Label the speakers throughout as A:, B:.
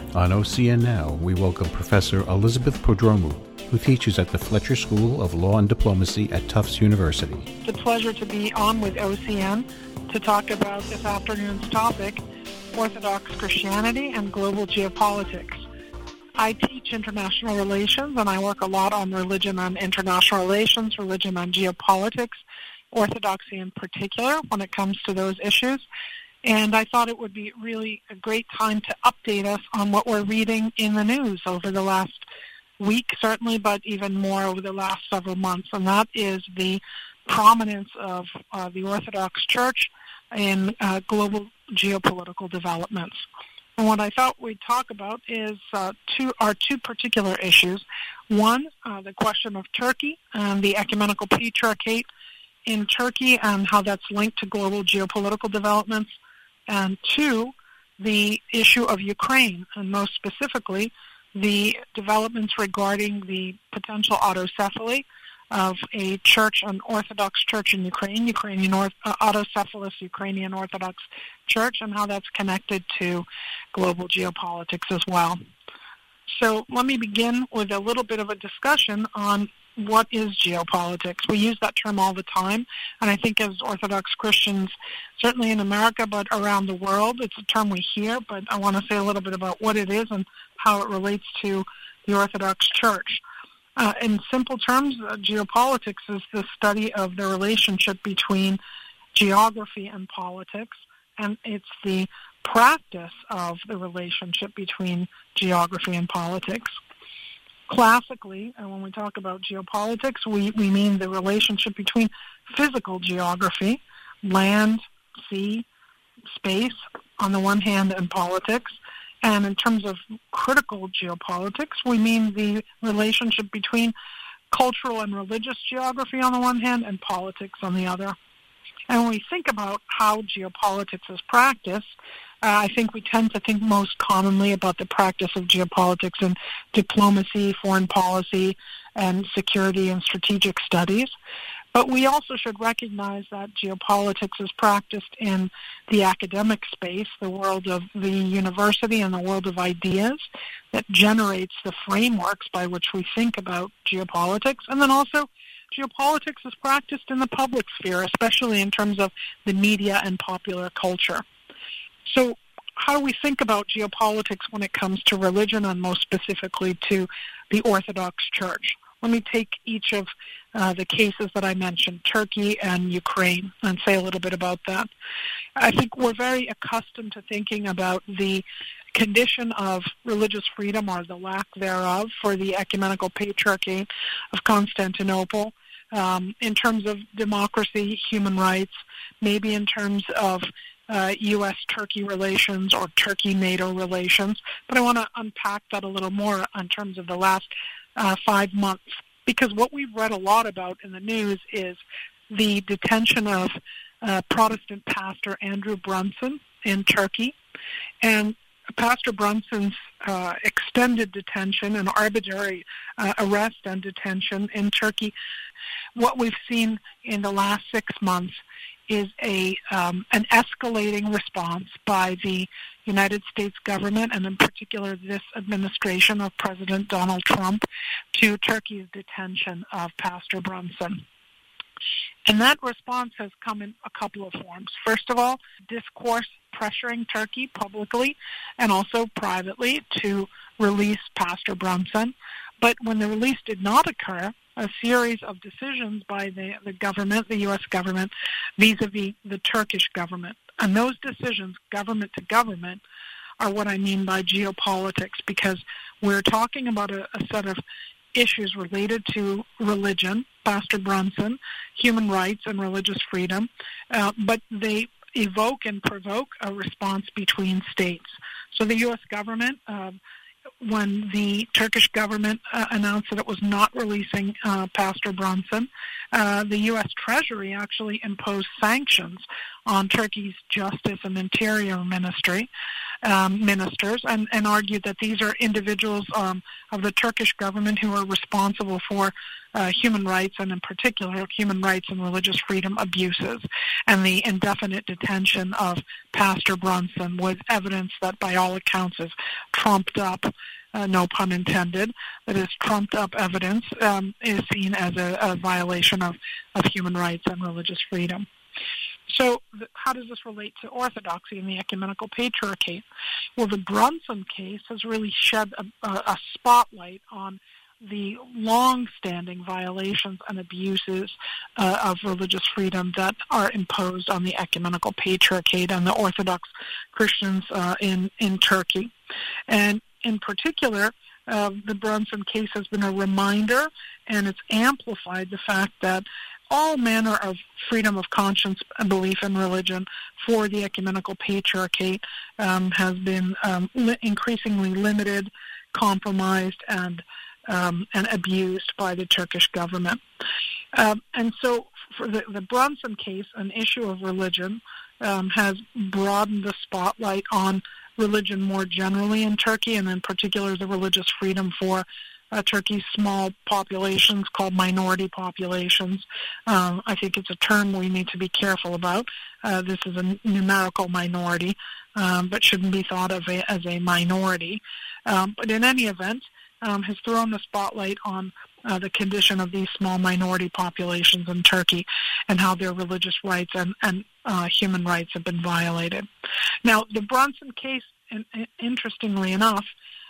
A: On OCN Now, we welcome Professor Elizabeth Prodromou, who teaches at the Fletcher School of Law and Diplomacy at Tufts University.
B: It's a pleasure to be on with OCN to talk about this afternoon's topic, Orthodox Christianity and global geopolitics. I teach international relations, and I work a lot on religion and international relations, religion and geopolitics, orthodoxy in particular when it comes to those issues. And I thought it would be really a great time to update us on what we're reading in the news over the last week, certainly, but even more over the last several months. And that is the prominence of the Orthodox Church in global geopolitical developments. And what I thought we'd talk about is two particular issues. One, the question of Turkey and the ecumenical patriarchate in Turkey and how that's linked to global geopolitical developments. And two, the issue of Ukraine, and most specifically, the developments regarding the potential autocephaly of a church, an Orthodox church in Ukraine, autocephalous Ukrainian Orthodox Church, and how that's connected to global geopolitics as well. So let me begin with a little bit of a discussion on what is geopolitics. We use that term all the time, and I think as Orthodox Christians, certainly in America, but around the world, it's a term we hear, but I want to say a little bit about what it is and how it relates to the Orthodox Church. In simple terms, geopolitics is the study of the relationship between geography and politics, and it's the practice of the relationship between geography and politics. Classically, and when we talk about geopolitics, we mean the relationship between physical geography, land, sea, space, on the one hand, and politics. And in terms of critical geopolitics, we mean the relationship between cultural and religious geography on the one hand and politics on the other. And when we think about how geopolitics is practiced, I think we tend to think most commonly about the practice of geopolitics in diplomacy, foreign policy, and security and strategic studies. But we also should recognize that geopolitics is practiced in the academic space, the world of the university and the world of ideas that generates the frameworks by which we think about geopolitics. And then also geopolitics is practiced in the public sphere, especially in terms of the media and popular culture. So how do we think about geopolitics when it comes to religion and most specifically to the Orthodox Church? Let me take each of the cases that I mentioned, Turkey and Ukraine, and say a little bit about that. I think we're very accustomed to thinking about the condition of religious freedom or the lack thereof for the ecumenical patriarchate of Constantinople in terms of democracy, human rights, maybe in terms of U.S.-Turkey relations or Turkey-NATO relations. But I want to unpack that a little more in terms of the last 5 months, because what we've read a lot about in the news is the detention of Protestant pastor Andrew Brunson in Turkey, and Pastor Brunson's extended detention and arbitrary arrest and detention in Turkey. What we've seen in the last 6 months is an escalating response by the United States government, and in particular this administration of President Donald Trump, to Turkey's detention of Pastor Brunson. And that response has come in a couple of forms. First of all, discourse pressuring Turkey publicly and also privately to release Pastor Brunson. But when the release did not occur, a series of decisions by the government, the U.S. government, vis-a-vis the Turkish government. And those decisions, government to government, are what I mean by geopolitics, because we're talking about a set of issues related to religion, Pastor Brunson, human rights and religious freedom, but they evoke and provoke a response between states. So the U.S. government, when the Turkish government announced that it was not releasing Pastor Brunson, the U.S. Treasury actually imposed sanctions on Turkey's Justice and Interior ministers and argued that these are individuals of the Turkish government who are responsible for human rights, and in particular human rights and religious freedom abuses, and the indefinite detention of Pastor Brunson was evidence that by all accounts is trumped up, no pun intended, that is trumped up evidence is seen as a violation of human rights and religious freedom. So how does this relate to orthodoxy and the ecumenical patriarchate? Well, the Brunson case has really shed a spotlight on the long-standing violations and abuses of religious freedom that are imposed on the ecumenical patriarchate and the Orthodox Christians in Turkey. And in particular, the Brunson case has been a reminder, and it's amplified the fact that all manner of freedom of conscience and belief in religion for the ecumenical patriarchate has been increasingly limited, compromised, and abused by the Turkish government. And so for the Brunson case, an issue of religion has broadened the spotlight on religion more generally in Turkey, and in particular the religious freedom for Turkey's small populations called minority populations. I think it's a term we need to be careful about. This is a numerical minority, but shouldn't be thought of as a minority. But in any event, has thrown the spotlight on the condition of these small minority populations in Turkey and how their religious rights and human rights have been violated. Now, the Brunson case, interestingly enough,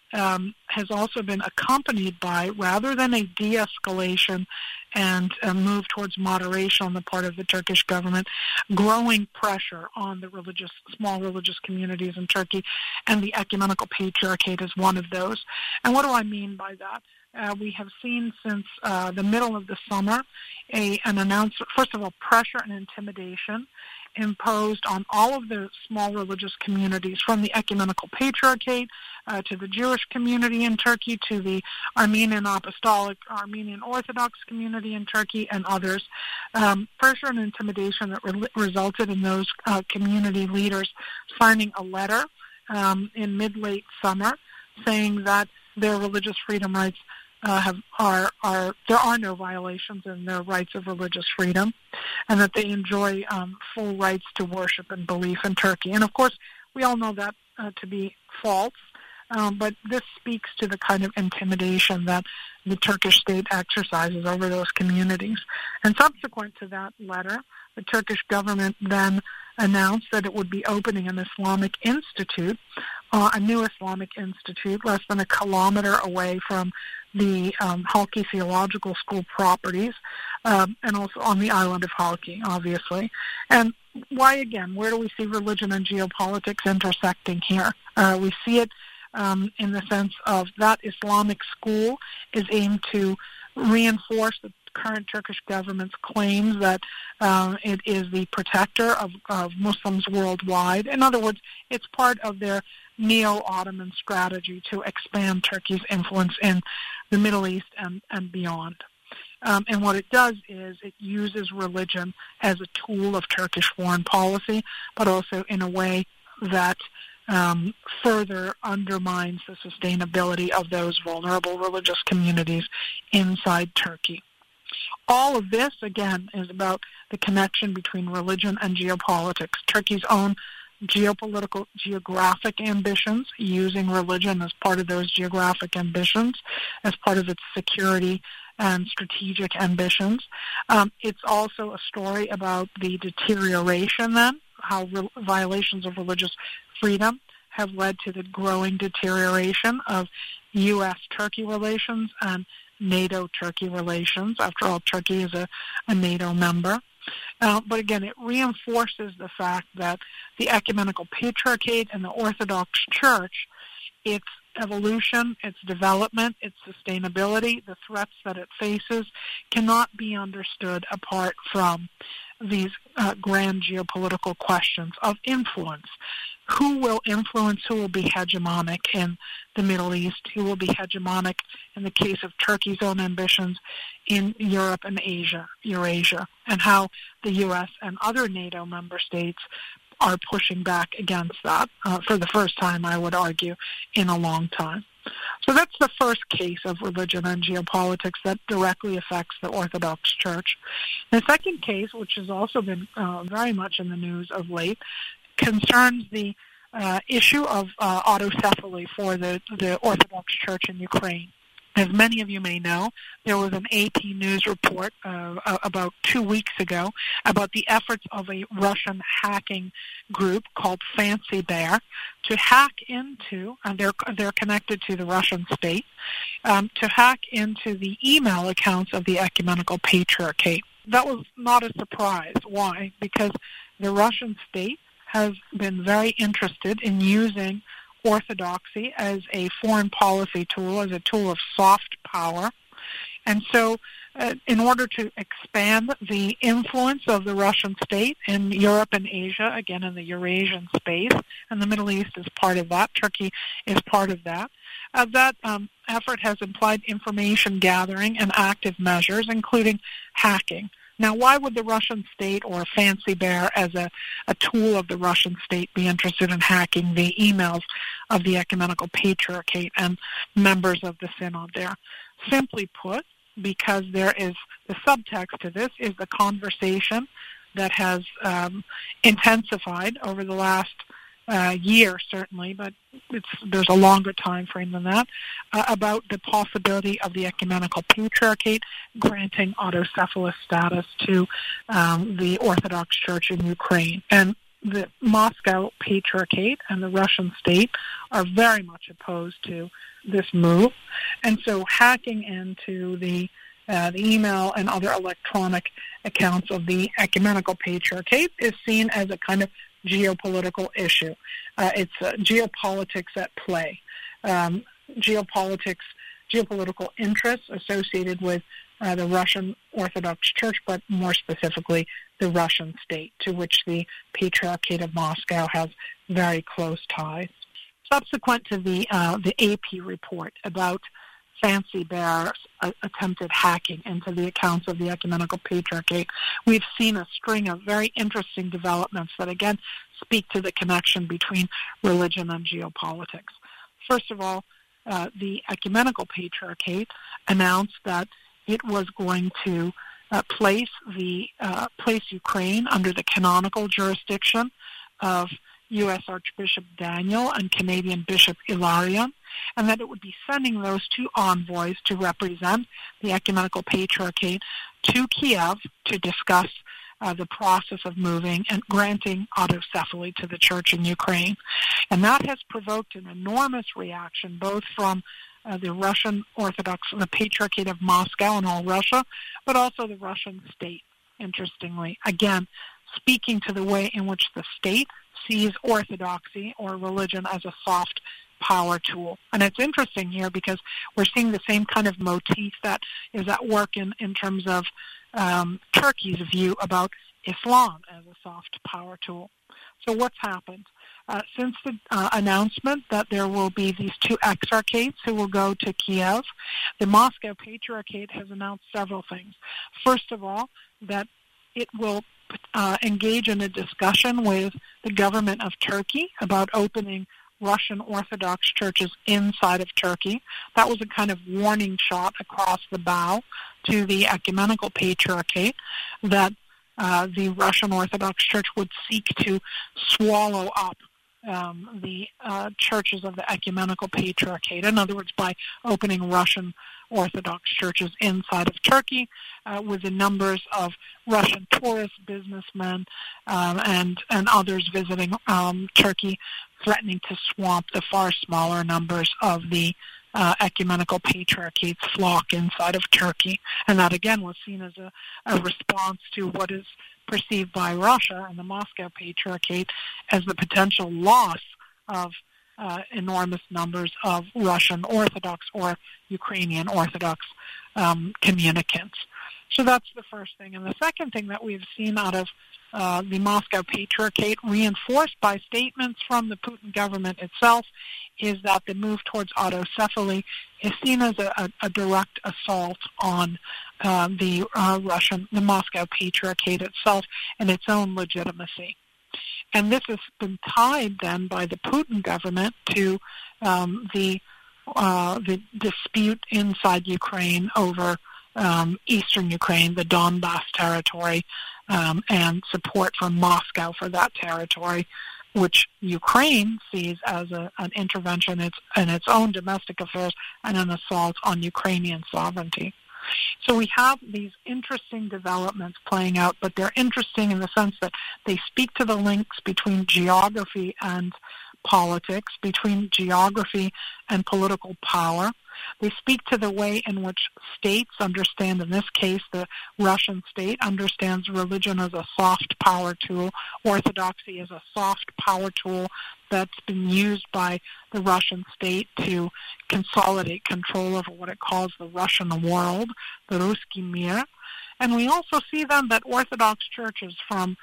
B: has also been accompanied by, rather than a de-escalation and a move towards moderation on the part of the Turkish government, growing pressure on the small religious communities in Turkey, and the ecumenical patriarchate is one of those. And what do I mean by that? We have seen since the middle of the summer an announcement, first of all, pressure and intimidation imposed on all of the small religious communities, from the ecumenical patriarchate to the Jewish community in Turkey, to the Armenian Apostolic, Armenian Orthodox community in Turkey, and others. Pressure and intimidation that resulted in those community leaders signing a letter in mid-late summer saying that their religious freedom rights there are no violations in their rights of religious freedom, and that they enjoy full rights to worship and belief in Turkey. And of course, we all know that to be false, but this speaks to the kind of intimidation that the Turkish state exercises over those communities. And subsequent to that letter, the Turkish government then announced that it would be opening an Islamic institute, a new Islamic institute, less than a kilometer away from the Halki Theological School properties, and also on the island of Halki, obviously. And why, again, where do we see religion and geopolitics intersecting here? We see it in the sense of that Islamic school is aimed to reinforce the current Turkish government's claims that it is the protector of Muslims worldwide. In other words, it's part of their neo-Ottoman strategy to expand Turkey's influence in the Middle East and beyond. And what it does is it uses religion as a tool of Turkish foreign policy, but also in a way that further undermines the sustainability of those vulnerable religious communities inside Turkey. All of this, again, is about the connection between religion and geopolitics. Turkey's own geographic ambitions, using religion as part of those geographic ambitions, as part of its security and strategic ambitions. It's also a story about the deterioration then, how violations of religious freedom have led to the growing deterioration of U.S.-Turkey relations and NATO-Turkey relations. After all, Turkey is a NATO member. But again, it reinforces the fact that the ecumenical patriarchate and the Orthodox Church, its evolution, its development, its sustainability, the threats that it faces, cannot be understood apart from these grand geopolitical questions of influence. Who will influence, who will be hegemonic in the Middle East, who will be hegemonic in the case of Turkey's own ambitions in Europe and Eurasia, and how the U.S. and other NATO member states are pushing back against that for the first time, I would argue, in a long time. So that's the first case of religion and geopolitics that directly affects the Orthodox Church. The second case, which has also been very much in the news of late, concerns the issue of autocephaly for the Orthodox Church in Ukraine. As many of you may know, there was an AP News report about 2 weeks ago about the efforts of a Russian hacking group called Fancy Bear to hack into, and they're connected to the Russian state, to hack into the email accounts of the Ecumenical Patriarchate. That was not a surprise. Why? Because the Russian state has been very interested in using orthodoxy as a foreign policy tool, as a tool of soft power. And so in order to expand the influence of the Russian state in Europe and Asia, again in the Eurasian space, and the Middle East is part of that, Turkey is part of that, that effort has implied information gathering and active measures, including hacking. Now, why would the Russian state or Fancy Bear as a tool of the Russian state be interested in hacking the emails of the Ecumenical Patriarchate and members of the Synod there? Simply put, because there is the subtext to this is the conversation that has intensified over the last year, certainly, but there's a longer time frame than that, about the possibility of the Ecumenical Patriarchate granting autocephalous status to the Orthodox Church in Ukraine. And the Moscow Patriarchate and the Russian state are very much opposed to this move. And so hacking into the email and other electronic accounts of the Ecumenical Patriarchate is seen as a kind of geopolitical issue. It's geopolitics at play. Geopolitical interests associated with the Russian Orthodox Church, but more specifically the Russian state, to which the Patriarchate of Moscow has very close ties. Subsequent to the AP report about Fancy Bear's attempted hacking into the accounts of the Ecumenical Patriarchate, we've seen a string of very interesting developments that, again, speak to the connection between religion and geopolitics. First of all, the Ecumenical Patriarchate announced that it was going to place Ukraine under the canonical jurisdiction of U.S. Archbishop Daniel and Canadian Bishop Ilarion, and that it would be sending those two envoys to represent the Ecumenical Patriarchate to Kiev to discuss the process of moving and granting autocephaly to the Church in Ukraine. And that has provoked an enormous reaction, both from the Russian Orthodox, the Patriarchate of Moscow and all Russia, but also the Russian state, interestingly. Again, speaking to the way in which the state sees orthodoxy or religion as a soft power tool. And it's interesting here because we're seeing the same kind of motif that is at work in terms of Turkey's view about Islam as a soft power tool. So what's happened? Since the announcement that there will be these two exarchates who will go to Kiev, the Moscow Patriarchate has announced several things. First of all, that it will engage in a discussion with the government of Turkey about opening Russian Orthodox churches inside of Turkey. That was a kind of warning shot across the bow to the Ecumenical Patriarchate that the Russian Orthodox Church would seek to swallow up the churches of the Ecumenical Patriarchate. In other words, by opening Russian Orthodox churches inside of Turkey, with the numbers of Russian tourists, businessmen, and others visiting Turkey threatening to swamp the far smaller numbers of the Ecumenical Patriarchate's flock inside of Turkey. And that, again, was seen as a response to what is perceived by Russia and the Moscow Patriarchate as the potential loss of enormous numbers of Russian Orthodox or Ukrainian Orthodox communicants. So that's the first thing. And the second thing that we've seen out of the Moscow Patriarchate, reinforced by statements from the Putin government itself, is that the move towards autocephaly is seen as a direct assault on the Moscow Patriarchate itself and its own legitimacy. And this has been tied then by the Putin government to the the dispute inside Ukraine over eastern Ukraine, the Donbas territory, and support from Moscow for that territory, which Ukraine sees as an intervention in its own domestic affairs and an assault on Ukrainian sovereignty. So we have these interesting developments playing out, but they're interesting in the sense that they speak to the links between geography and politics, between geography and political power. They speak to the way in which states understand, in this case, the Russian state understands religion as a soft power tool, orthodoxy as a soft power tool that's been used by the Russian state to consolidate control over what it calls the Russian world, the Ruski Mir. And we also see then that Orthodox churches from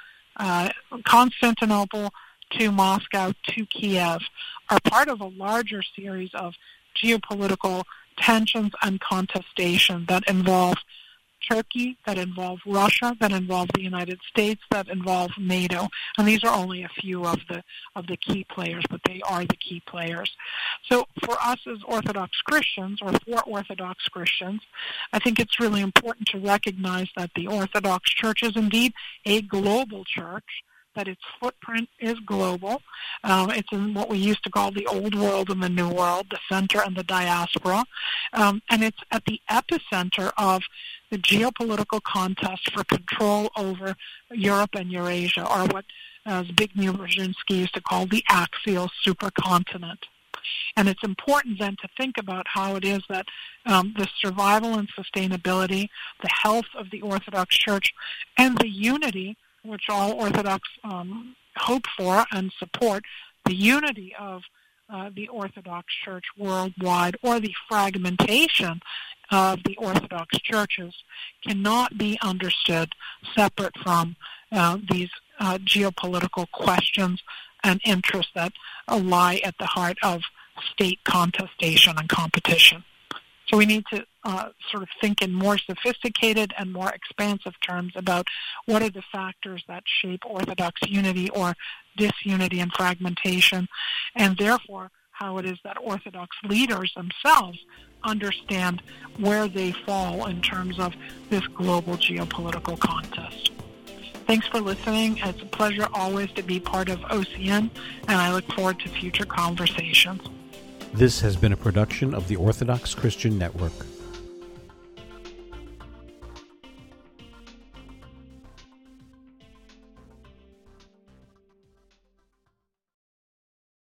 B: Constantinople to Moscow to Kiev are part of a larger series of geopolitical tensions and contestation that involve Turkey, that involve Russia, that involve the United States, that involve NATO. And these are only a few of the key players, but they are the key players. So for us as Orthodox Christians, or for Orthodox Christians, I think it's really important to recognize that the Orthodox Church is indeed a global church, that its footprint is global. It's in what we used to call the Old World and the New World, the center and the diaspora. And it's at the epicenter of the geopolitical contest for control over Europe and Eurasia, or what Zbigniew Brzezinski used to call the axial supercontinent. And it's important then to think about how it is that the survival and sustainability, the health of the Orthodox Church, and the unity which all Orthodox hope for and support, the unity of the Orthodox Church worldwide, or the fragmentation of the Orthodox churches, cannot be understood separate from these geopolitical questions and interests that lie at the heart of state contestation and competition. So we need to sort of think in more sophisticated and more expansive terms about what are the factors that shape Orthodox unity or disunity and fragmentation, and therefore how it is that Orthodox leaders themselves understand where they fall in terms of this global geopolitical contest. Thanks for listening. It's a pleasure always to be part of OCN, and I look forward to future conversations.
A: This has been a production of the Orthodox Christian Network.